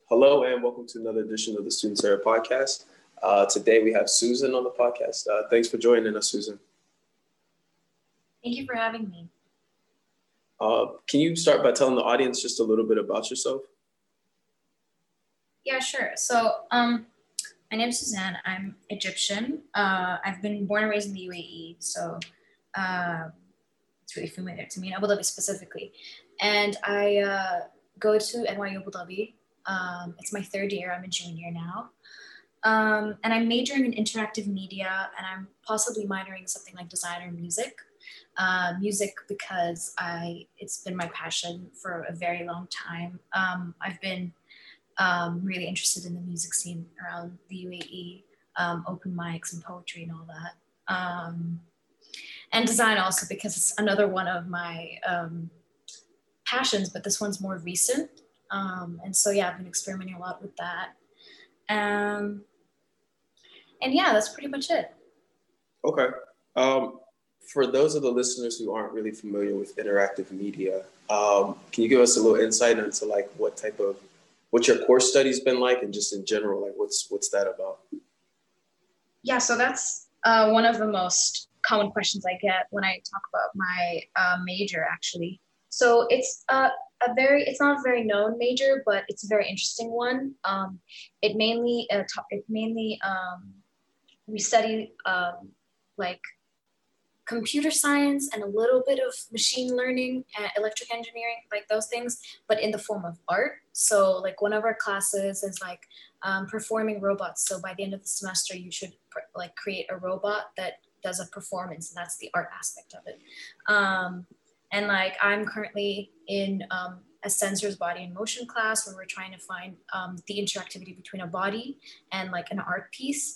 Hello and welcome to another edition of the Students Era podcast. Today we have Susan on the podcast. Thanks for joining us, Susan. Thank you for having me. Can you start by telling the audience just a little bit about yourself? Yeah, sure. So my name is Suzanne. I'm Egyptian. I've been born and raised in the UAE, so it's really familiar to me, in Abu Dhabi specifically. And I go to NYU Abu Dhabi. It's my third year. I'm a junior now. And I'm majoring in interactive media, and I'm possibly minoring in something like design or music. Music because it's been my passion for a very long time. I've been really interested in the music scene around the UAE, open mics and poetry and all that. And design also because it's another one of my passions, but this one's more recent. And so, yeah, I've been experimenting a lot with that. And yeah, that's pretty much it. Okay. For those of the listeners who aren't really familiar with interactive media, can you give us a little insight into like what your course study's been like, and just in general, like what's that about? Yeah, so that's one of the most common questions I get when I talk about my major, actually. So it's it's not a very known major, but it's a very interesting one. It mainly we study like computer science and a little bit of machine learning and electric engineering, like those things, but in the form of art. So like one of our classes is like performing robots. So by the end of the semester, you should like create a robot that does a performance, and that's the art aspect of it. And like I'm currently in a sensors, body and motion class where we're trying to find the interactivity between a body and like an art piece.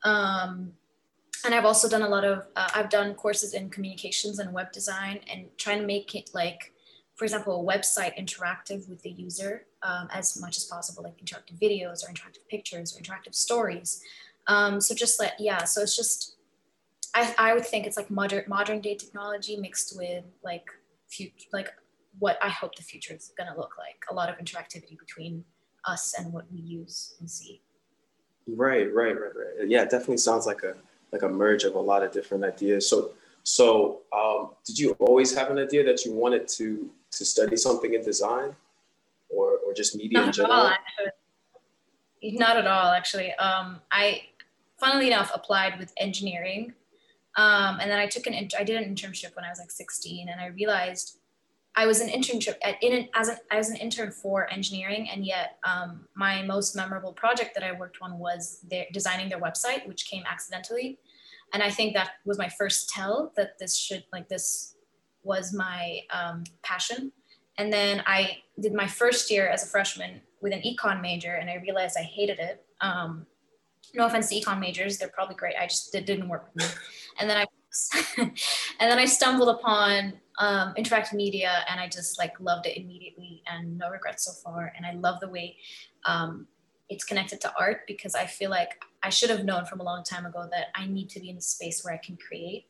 And I've also done I've done courses in communications and web design, and trying to make it like, for example, a website interactive with the user as much as possible, like interactive videos or interactive pictures or interactive stories. So just like, yeah, so it's just, I would think it's like modern day technology mixed with like what I hope the future is gonna look like. A lot of interactivity between us and what we use and see. Right. Yeah, it definitely sounds like a merge of a lot of different ideas. So did you always have an idea that you wanted to study something in design or just media in general? Not at all, actually. I, funnily enough, applied with engineering. And then I did an internship when I was like 16, and I realized I was an internship I was an intern for engineering, and yet my most memorable project that I worked on was designing their website, which came accidentally. And I think that was my first tell that this was my passion. And then I did my first year as a freshman with an econ major, and I realized I hated it. No offense to econ majors, they're probably great. It didn't work with me. And then I stumbled upon interactive media, and I just like loved it immediately, and no regrets so far. And I love the way it's connected to art, because I feel like I should have known from a long time ago that I need to be in a space where I can create.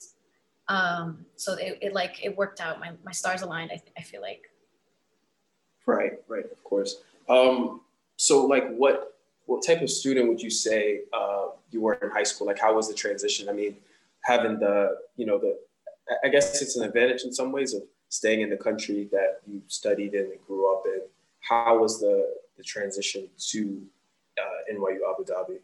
So it worked out. My stars aligned, I feel like. Right, of course. So like what type of student would you say you were in high school? Like how was the transition? I mean, having I guess it's an advantage in some ways of staying in the country that you studied in and grew up in. How was the transition to NYU Abu Dhabi?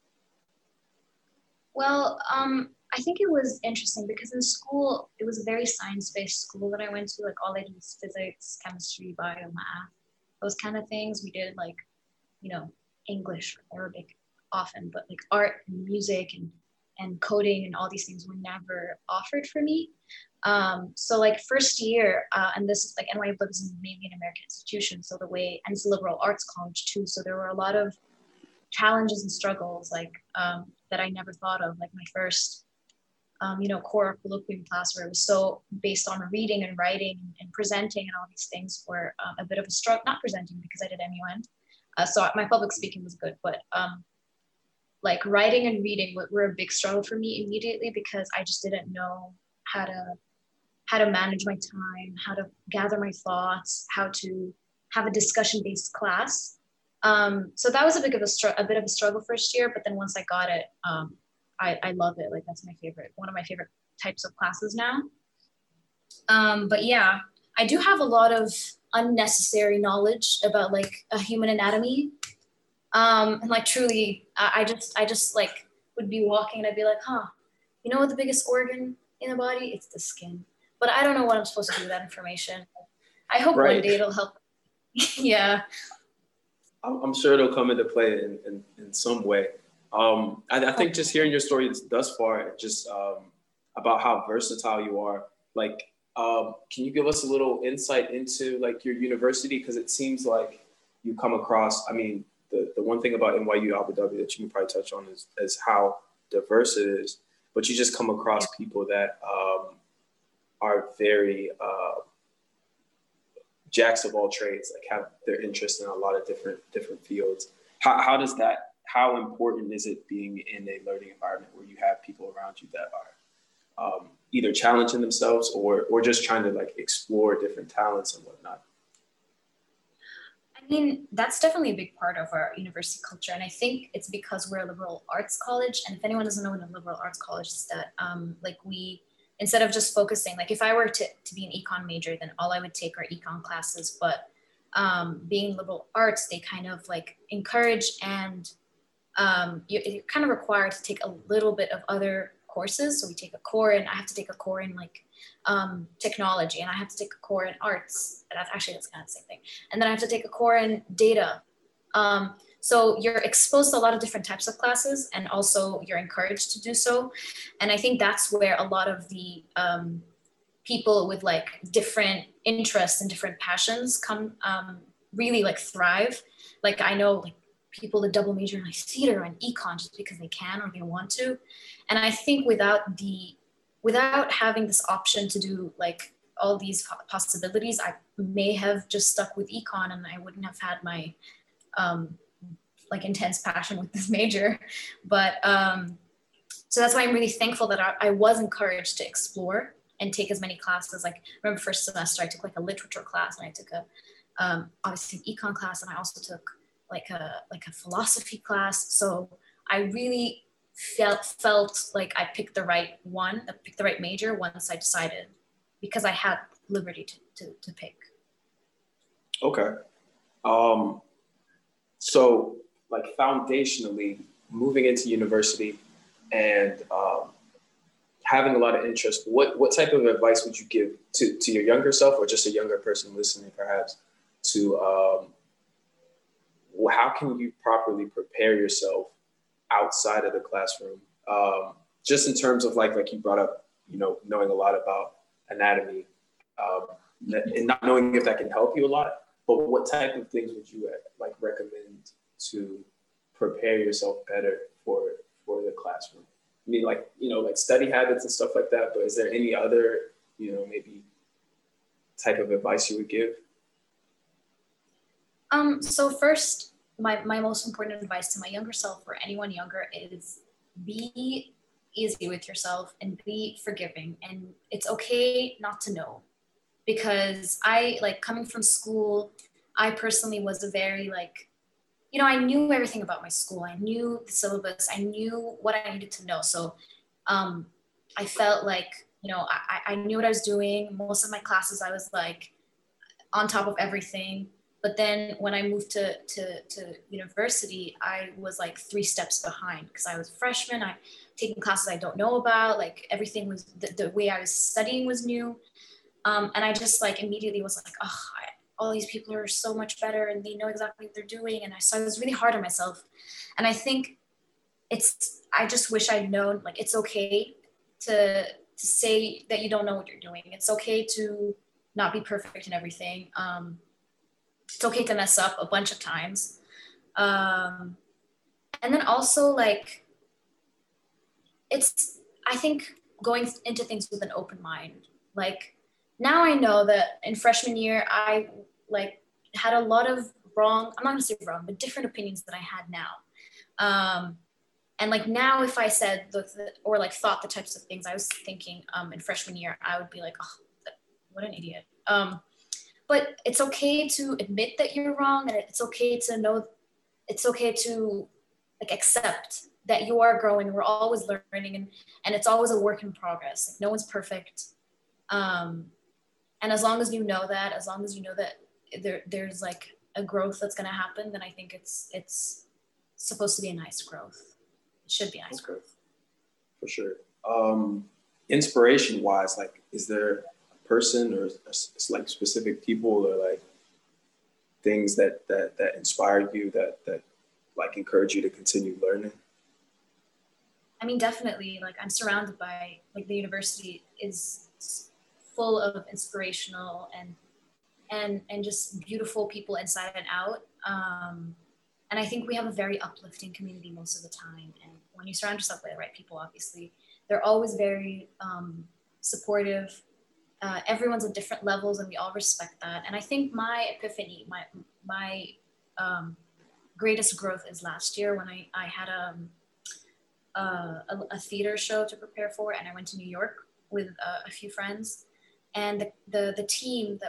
Well, I think it was interesting because in school, it was a very science-based school that I went to. Like all I did was physics, chemistry, bio, math, those kind of things. We did like, English or Arabic often, but like art and music and coding and all these things were never offered for me. So like first year, and this is like NYU is mainly an American institution, so and it's a liberal arts college too. So there were a lot of challenges and struggles like that I never thought of, like my first core colloquium class where it was so based on reading and writing and presenting and all these things were a bit of a struggle, not presenting because I did MUN. So my public speaking was good, but like writing and reading were a big struggle for me immediately because I just didn't know how to manage my time, how to gather my thoughts, how to have a discussion-based class. So that was a bit of a struggle first year, but then once I got it, I love it. Like that's one of my favorite types of classes now. But yeah, I do have a lot of unnecessary knowledge about like a human anatomy. And like truly, I just like would be walking and I'd be like, huh, you know what the biggest organ in the body? It's the skin. But I don't know what I'm supposed to do with that information. I hope one Right. day it'll help. Yeah. I'm sure it'll come into play in some way. I think just hearing your story thus far, just about how versatile you are, like, can you give us a little insight into like your university? Because it seems like you come across, I mean, the one thing about NYU Abu Dhabi that you can probably touch on is how diverse it is, but you just come across people that are very jacks of all trades, like have their interest in a lot of different fields. How does that? How important is it being in a learning environment where you have people around you that are either challenging themselves or just trying to like explore different talents and whatnot? I mean, that's definitely a big part of our university culture. And I think it's because we're a liberal arts college. And if anyone doesn't know what a liberal arts college is, that like we, instead of just focusing, like if I were to be an econ major, then all I would take are econ classes. But being liberal arts, they kind of like encourage and you're kind of required to take a little bit of other courses. So we take a core and I have to take a core in like technology, and I have to take a core in arts. That's kind of the same thing. And then I have to take a core in data. So you're exposed to a lot of different types of classes, and also you're encouraged to do so. And I think that's where a lot of the people with like different interests and different passions come really like thrive. Like I know like people that double major in like theater and econ just because they can or they want to. And I think without having this option to do like all these possibilities, I may have just stuck with econ and I wouldn't have had my like intense passion with this major. But so that's why I'm really thankful that I was encouraged to explore and take as many classes. Like remember first semester, I took like a literature class and I took a obviously an econ class, and I also took like a philosophy class. So I really felt like I picked the right one, I picked the right major once I decided, because I had liberty to pick. Okay. So like foundationally moving into university and having a lot of interest, what type of advice would you give to your younger self or just a younger person listening perhaps to how can you properly prepare yourself outside of the classroom? Just in terms of like you brought up, you know, knowing a lot about anatomy and not knowing if that can help you a lot, but what type of things would you like recommend to prepare yourself better for the classroom? I mean, like, you know, like study habits and stuff like that, but is there any other, you know, maybe type of advice you would give? So first, my most important advice to my younger self or anyone younger is be easy with yourself and be forgiving. And it's okay not to know, because I like coming from school, I personally was a very like, you know, I knew everything about my school. I knew the syllabus. I knew what I needed to know. So I felt like, you know, I knew what I was doing. Most of my classes, I was like on top of everything. But then when I moved to university, I was like 3 steps behind because I was a freshman. I taking classes I don't know about. Like everything was the way I was studying was new, and I just like immediately was like, oh, all these people are so much better and they know exactly what they're doing. And so I was really hard on myself. And I think I just wish I'd known like it's okay to say that you don't know what you're doing. It's okay to not be perfect in everything. It's okay to mess up a bunch of times. And then also like, I think going into things with an open mind. Like now I know that in freshman year, I like had a lot of wrong, I'm not gonna say wrong, but different opinions that I had now. And like now if I said or like thought the types of things I was thinking in freshman year, I would be like, oh, what an idiot. But it's okay to admit that you're wrong, and it's okay to know it's okay to like accept that you are growing. We're always learning, and it's always a work in progress. Like no one's perfect. And as long as you know that, as long as you know that there's like a growth that's going to happen, then I think it's supposed to be a nice growth. It should be a nice growth. For sure. Inspiration wise, like, is there a person or like specific people or like things that inspired you that like encourage you to continue learning? I mean, definitely. Like I'm surrounded by like the university is full of inspirational and just beautiful people inside and out. And I think we have a very uplifting community most of the time. And when you surround yourself by the right people, obviously, they're always very supportive. Everyone's at different levels, and we all respect that. And I think my epiphany, my greatest growth is last year when I had a theater show to prepare for, and I went to New York with a few friends, and the team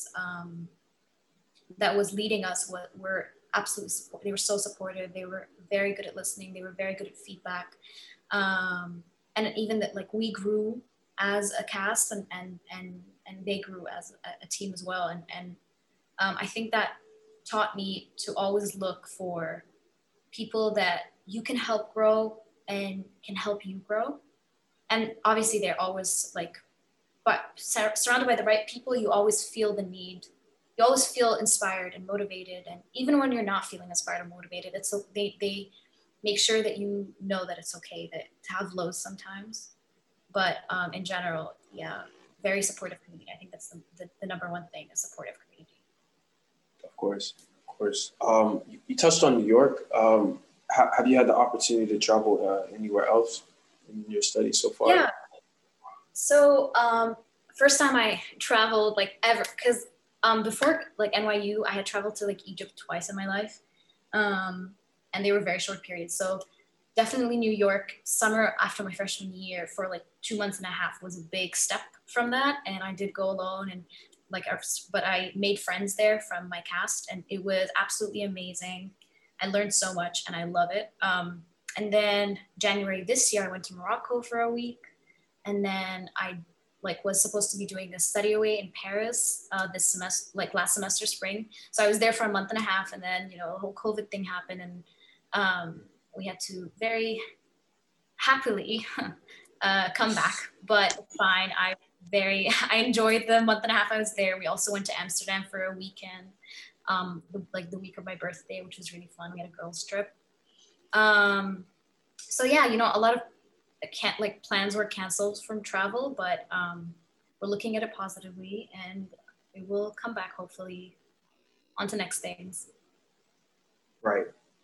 that was leading us were absolutely they were so supportive. They were very good at listening. They were very good at feedback, and even that like we grew as a cast and they grew as a team as well. And I think that taught me to always look for people that you can help grow and can help you grow. And obviously they're always like, but surrounded by the right people, you always feel the need. You always feel inspired and motivated. And even when you're not feeling inspired or motivated, it's so they make sure that you know that it's okay to have lows sometimes. But in general, yeah, very supportive community. I think that's the number one thing, a supportive community. Of course, of course. You touched on New York. Have you had the opportunity to travel anywhere else in your studies so far? Yeah. So first time I traveled like ever, because before like NYU, I had traveled to like Egypt twice in my life, and they were very short periods. So definitely New York, summer after my freshman year for like 2 months and a half was a big step from that. And I did go alone and but I made friends there from my cast, and it was absolutely amazing. I learned so much and I love it. And then January this year, I went to Morocco for a week. And then I like was supposed to be doing a study away in Paris this semester, like last semester, spring. So I was there for a month and a half, and then, the whole COVID thing happened, and we had to very happily come back, but it's fine. I enjoyed the month and a half I was there. We also went to Amsterdam for a weekend, like the week of my birthday, which was really fun. We had a girls trip. So yeah, a lot of plans were canceled from travel, but we're looking at it positively, and we will come back hopefully on to next things. Right.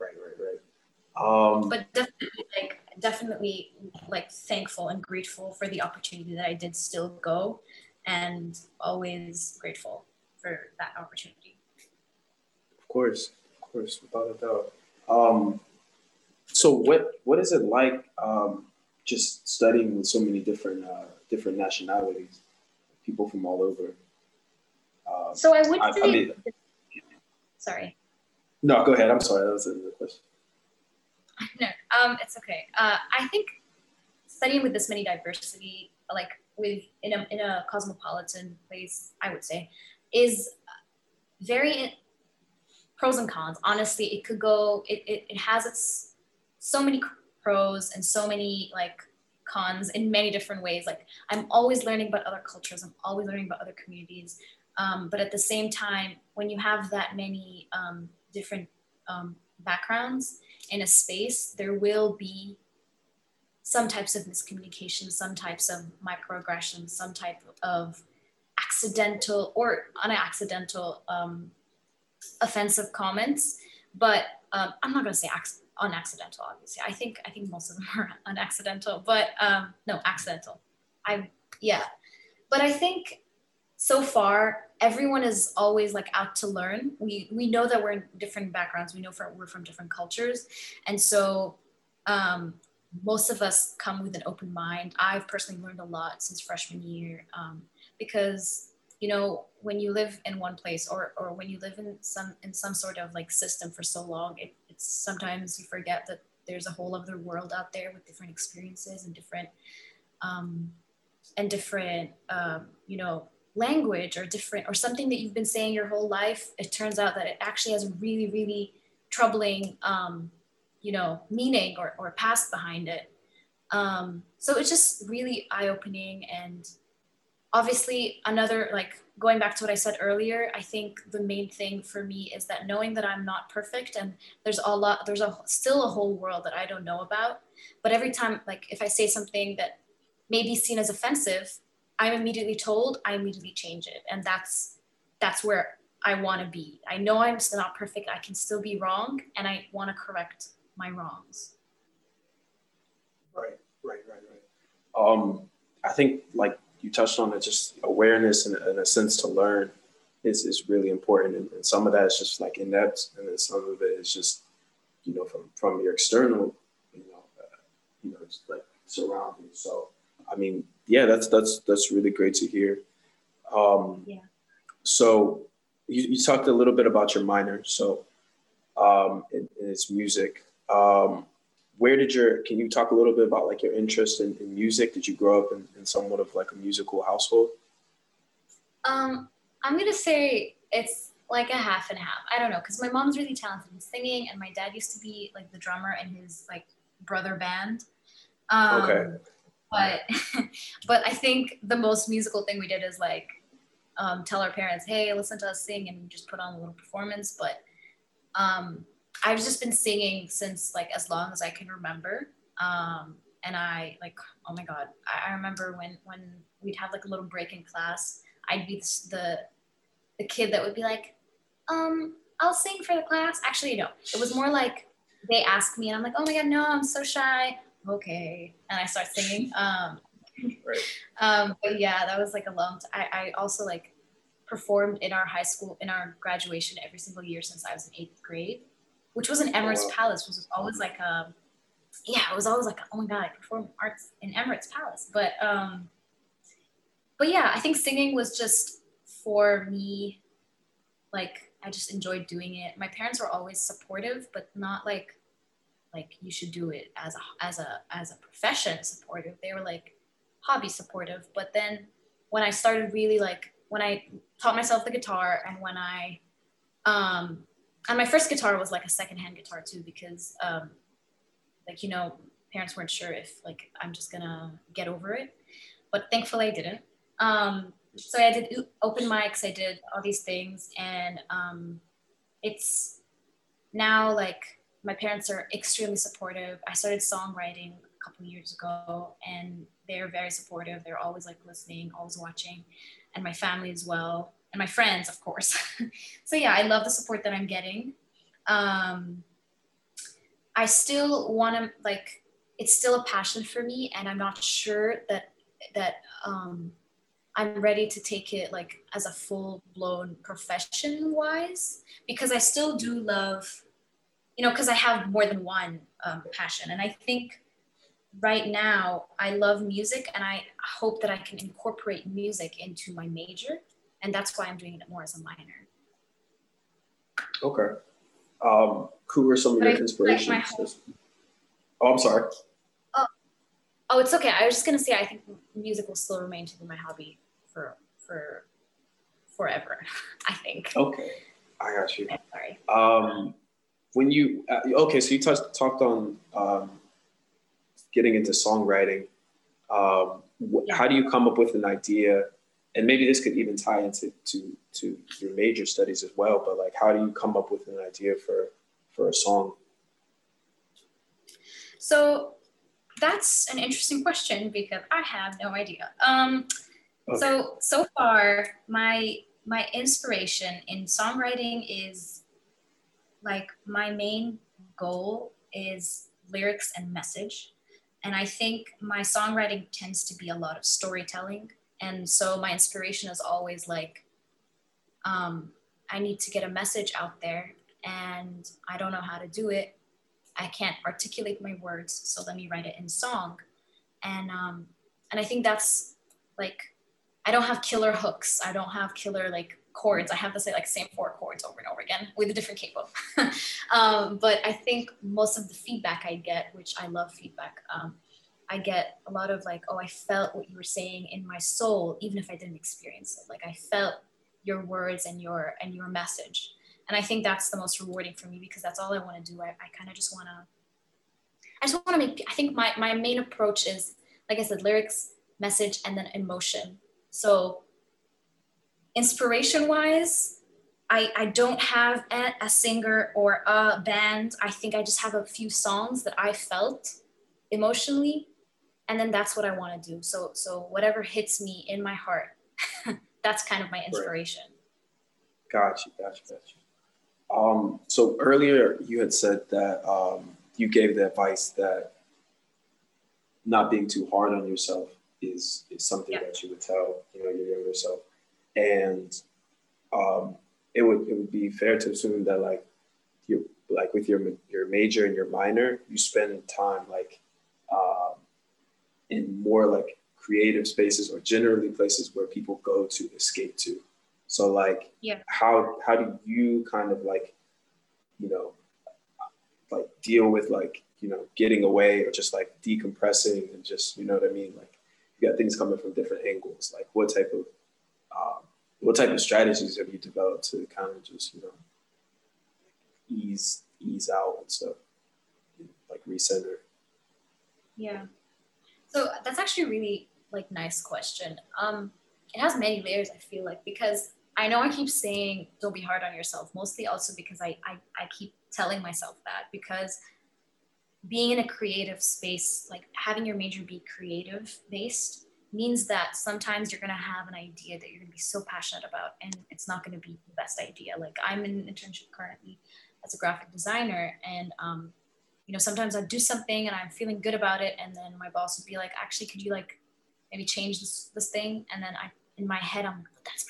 But definitely thankful and grateful for the opportunity that I did still go, and always grateful for that opportunity. Of course, without a doubt. So what is it like just studying with so many different nationalities, people from all over? So I would say, sorry. No, go ahead. I'm sorry. That was the question. No, it's okay. I think studying with this many diversity, like in a cosmopolitan place, I would say, is very pros and cons. Honestly, it could go. It has its so many pros and so many cons in many different ways. Like I'm always learning about other cultures. I'm always learning about other communities. But at the same time, when you have that many different backgrounds in a space, there will be some types of miscommunication, some types of microaggressions, some type of accidental or unaccidental offensive comments. But I'm not going to say unaccidental, obviously. I think most of them are unaccidental, but no, accidental. But I think so far, everyone is always out to learn. We know that we're in different backgrounds. We know we're from different cultures. And so most of us come with an open mind. I've personally learned a lot since freshman year because, when you live in one place or when you live in some sort of system for so long, It's sometimes you forget that there's a whole other world out there with different experiences and different um, you know, language or different, or something that you've been saying your whole life. It turns out that it actually has a really, really troubling, you know, meaning or past behind it. So it's just really eye-opening. And obviously another, like going back to what I said earlier, I think the main thing for me is that knowing that I'm not perfect and still a whole world that I don't know about. But every time, like if I say something that may be seen as offensive, I'm immediately told, I immediately change it. And that's where I want to be. I know I'm still not perfect. I can still be wrong, and I want to correct my wrongs. Right, right, right, right. I think like you touched on it, just awareness and a sense to learn is really important. And some of that is just like inept, and then some of it is just, you know, from your external, you know, just like surroundings. So, I mean, yeah, that's really great to hear. Yeah. So you talked a little bit about your minor. So in its music. Where did can you talk a little bit about like your interest in music? Did you grow up in somewhat of like a musical household? I'm gonna say it's like a half and half. I don't know, because my mom's really talented in singing, and my dad used to be like the drummer in his like brother band. Okay. But but I think the most musical thing we did is like tell our parents, hey, listen to us sing, and just put on a little performance. But I've just been singing since like as long as I can remember. And I like, oh my God, I remember when we'd have like a little break in class, I'd be the kid that would be like, I'll sing for the class. Actually, no, it was more like they asked me and I'm like, oh my God, no, I'm so shy. Okay. And I start singing. Right. But yeah, that was like a long time. I also like performed in our high school, in our graduation every single year since I was in 8th grade, which was in Emirates Oh, wow. Palace, which was always like, yeah, it was always like, oh my God, I perform arts in Emirates Palace. But yeah, I think singing was just for me, like, I just enjoyed doing it. My parents were always supportive, but not like you should do it as a profession supportive. They were like hobby supportive. But then when I started really like, when I taught myself the guitar, and when I and my first guitar was like a secondhand guitar too, because like, you know, parents weren't sure if like I'm just gonna get over it, but thankfully I didn't. So I did open mics, I did all these things, and it's now like my parents are extremely supportive. I started songwriting a couple years ago, and they're very supportive. They're always like listening, always watching, and my family as well, and my friends, of course. So yeah, I love the support that I'm getting. Um, I still want to like, it's still a passion for me, and I'm not sure that I'm ready to take it like as a full blown profession wise, because I still do love, you know, because I have more than one passion. And I think right now I love music, and I hope that I can incorporate music into my major. And that's why I'm doing it more as a minor. Okay. Who were some of But your I feel like my inspirations? whole, Oh, I'm sorry. oh, oh, it's okay. I was just gonna say I think music will still remain to be my hobby for forever. I think. Okay, I got you. I'm sorry. When you okay, so you talked on getting into songwriting. Yeah. How do you come up with an idea? And maybe this could even tie into your major studies as well. But like, how do you come up with an idea for a song? So that's an interesting question because I have no idea. Okay. So far, my inspiration in songwriting is like my main goal is lyrics and message. And I think my songwriting tends to be a lot of storytelling. And so my inspiration is always like, um, I need to get a message out there, and I don't know how to do it. I can't articulate my words, so let me write it in song. And I think that's like, I don't have killer hooks. I don't have killer like chords. I have to say like same 4 chords over and over again with a different capo. But I think most of the feedback I get, which I love feedback, I get a lot of like, oh, I felt what you were saying in my soul, even if I didn't experience it. Like I felt your words and your message. And I think that's the most rewarding for me, because that's all I want to do. I kind of just want to, I think my main approach is, like I said, lyrics, message, and then emotion. So inspiration wise, I don't have a singer or a band. I think I just have a few songs that I felt emotionally, and then that's what I want to do. So whatever hits me in my heart, that's kind of my inspiration. Gotcha. So earlier you had said that you gave the advice that not being too hard on yourself is something that you would tell, your younger self. And it would be fair to assume that like you, like with your major and your minor, you spend time like in more like creative spaces, or generally places where people go to escape to. So like, how do you kind of like, like deal with like, getting away, or just like decompressing, and just, you know what I mean? Like you got things coming from different angles. Like what type of strategies have you developed to kind of just, ease out and stuff, like recenter? Yeah. So that's actually a really like nice question. It has many layers, I feel like, because I know I keep saying don't be hard on yourself, mostly also because I keep telling myself that, because being in a creative space, like having your major be creative based, means that sometimes you're going to have an idea that you're going to be so passionate about, and it's not going to be the best idea. Like I'm in an internship currently as a graphic designer, and sometimes I'd do something and I'm feeling good about it, and then my boss would be like, actually, could you like maybe change this thing? And then in my head, I'm like, well, that's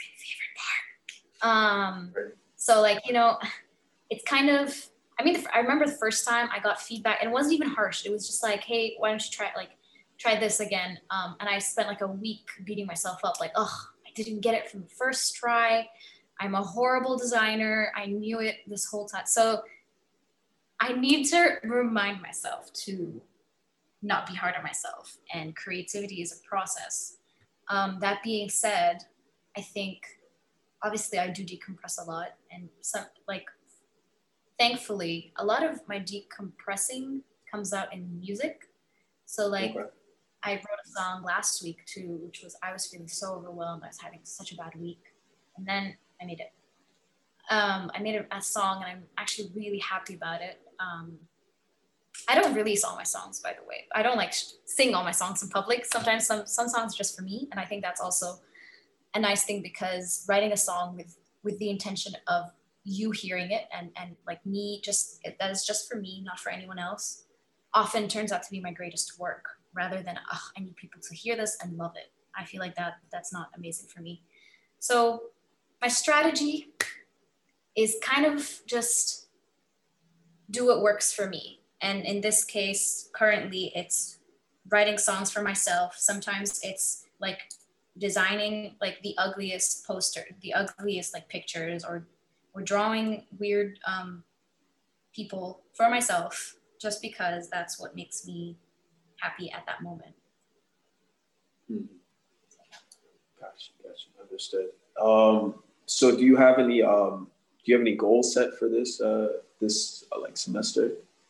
my favorite part. So like, it's kind of, I remember the first time I got feedback, and it wasn't even harsh. It was just like, hey, why don't you try this again? And I spent like a week beating myself up, like, oh, I didn't get it from the first try. I'm a horrible designer. I knew it this whole time. So I need to remind myself to not be hard on myself, and creativity is a process. That being said, I think obviously I do decompress a lot, and thankfully a lot of my decompressing comes out in music. So like, okay. I wrote a song last week too, which was, I was feeling so overwhelmed. I was having such a bad week, and then I made it. I made a song, and I'm actually really happy about it. I don't release all my songs, by the way. I don't like sing all my songs in public. Sometimes some songs are just for me. And I think that's also a nice thing, because writing a song with the intention of you hearing it and like me, that is just for me, not for anyone else, often turns out to be my greatest work, rather than, I need people to hear this and love it. I feel like that's not amazing for me. So my strategy is kind of just do what works for me. And in this case, currently it's writing songs for myself. Sometimes it's like designing like the ugliest poster, the ugliest like pictures, or drawing weird people for myself, just because that's what makes me happy at that moment. Mm-hmm. Gotcha, understood. So do you have any goals set for this like semester?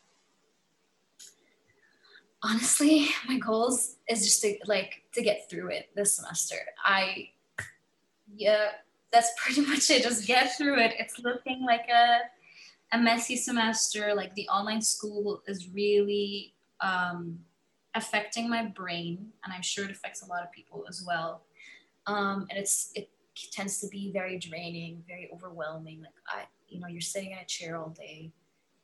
Honestly, my goals is just to get through it this semester. That's pretty much it. Just get through it. It's looking like a messy semester. Like the online school is really affecting my brain, and I'm sure it affects a lot of people as well. And it tends to be very draining, very overwhelming. Like you're sitting in a chair all day.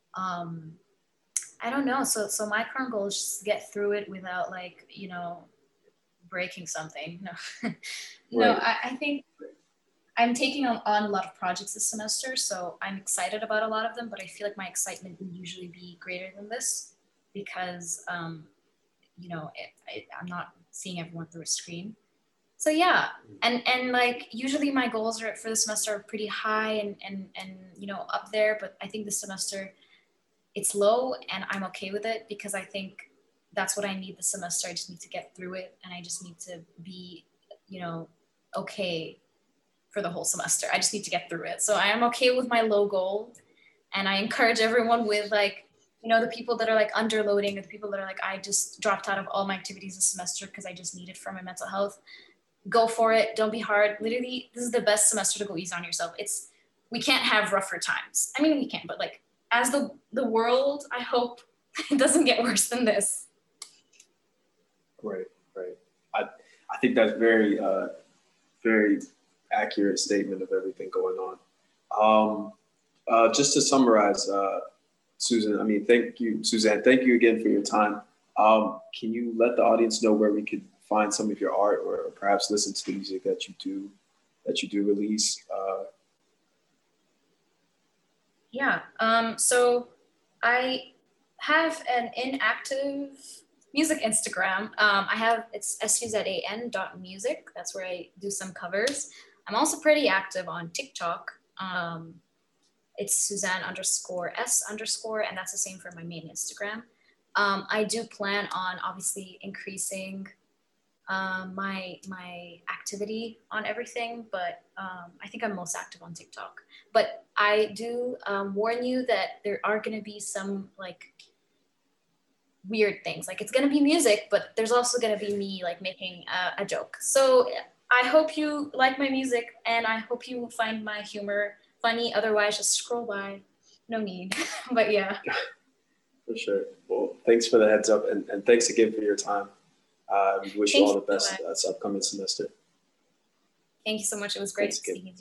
I don't know. So my current goal is just to get through it without breaking something. No, no. Right. I think I'm taking on a lot of projects this semester, so I'm excited about a lot of them. But I feel like my excitement would usually be greater than this, because I'm not seeing everyone through a screen. So yeah, and like usually my goals are for the semester are pretty high and you know up there, but I think this semester it's low and I'm okay with it because I think that's what I need this semester. I just need to get through it and I just need to be, you know, okay for the whole semester. I just need to get through it. So I am okay with my low goal and I encourage everyone with like, you know, the people that are like underloading or the people that are like, I just dropped out of all my activities this semester because I just need it for my mental health. Go for it. Don't be hard. Literally, this is the best semester to go easy on yourself. We can't have rougher times. I mean, we can, but like as the world, I hope it doesn't get worse than this. Right, right. I think that's very accurate statement of everything going on. Just to summarize, Susan, I mean, thank you, Suzanne. Thank you again for your time. Can you let the audience know where we could find some of your art, or perhaps listen to the music that you do release? Yeah. So I have an inactive music Instagram. It's SUZAN.music. That's where I do some covers. I'm also pretty active on TikTok. It's Suzanne_S_, and that's the same for my main Instagram. I do plan on obviously increasing my activity on everything, but I think I'm most active on TikTok. But I do warn you that there are going to be some like weird things. Like it's going to be music, but there's also going to be me like making a joke. So I hope you like my music and I hope you find my humor funny. Otherwise, just scroll by. No need. But yeah. For sure. Well, thanks for the heads up and thanks again for your time. We wish you all the best this upcoming semester. Thank you so much. It was great speaking to you.